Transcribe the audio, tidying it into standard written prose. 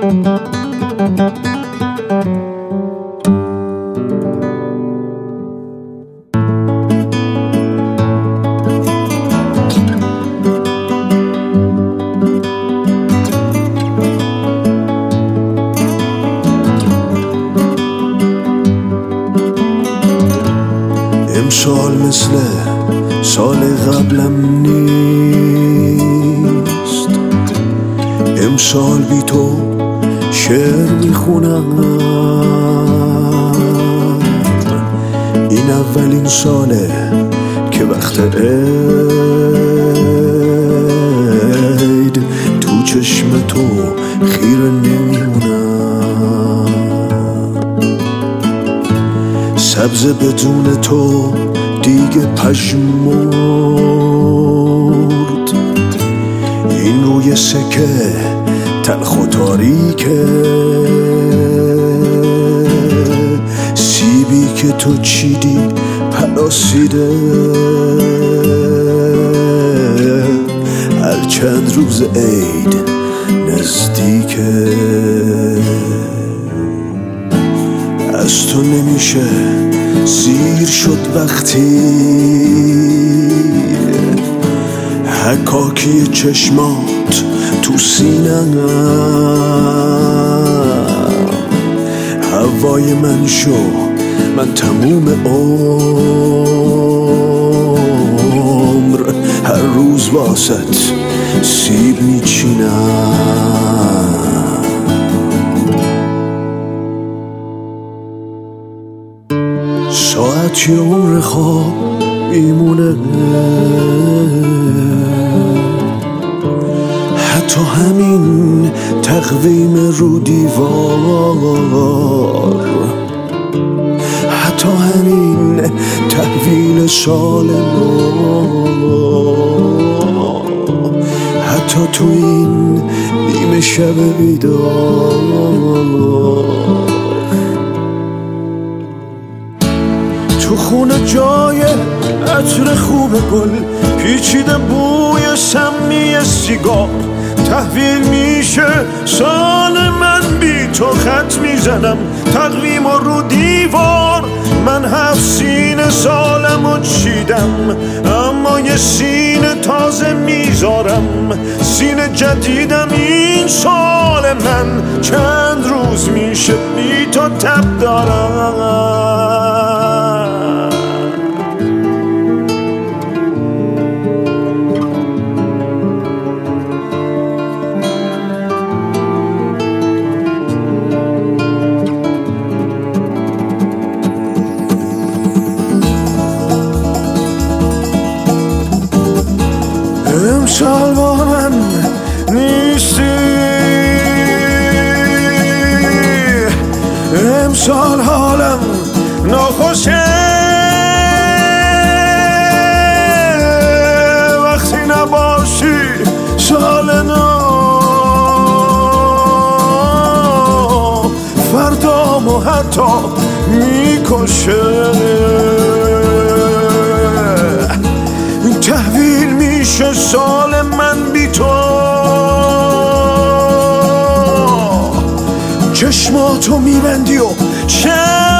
امسال مثل سال قبلم نیست، امسال بی تو شعر میخونم. این اولین ساله که وقت عید تو چشم تو خیره نمیمونم. سبز بدون تو دیگه پژمرد، این روی سکه تلخ و تاریکه. سیبی که تو چیدی پلاسیده، هر چند روز عید نزدیکه. از تو نمیشه سیر شد وقتی حکاکی چشمات تو سینم. هوای من شو، من تموم عمر هر روز واسط سیب میچینم. ساعتی عمر خواب میمونه، حتی همین تقویم رو دیوار، حتی همین تحویل سال نو، حتی تو این نیمه شب بیدار. تو خونه جای عطر خوب گل پیچیده بوی سمی سیگار. تحویل میشه سال من بی تو خط میزنم تقویم رو دیوار. من 7 سینه سالمو چیدم اما یه سینه تازه میذارم. سینه جدیدم این سال من، چند روز میشه بی تو تب دارم. امسال با من نیستی، امسال حالم ناخوشه. وقتی نباشی سال نو، فردامو حتی میکشه. تحویل میشه سال من بی تو، چشماتو میبندی و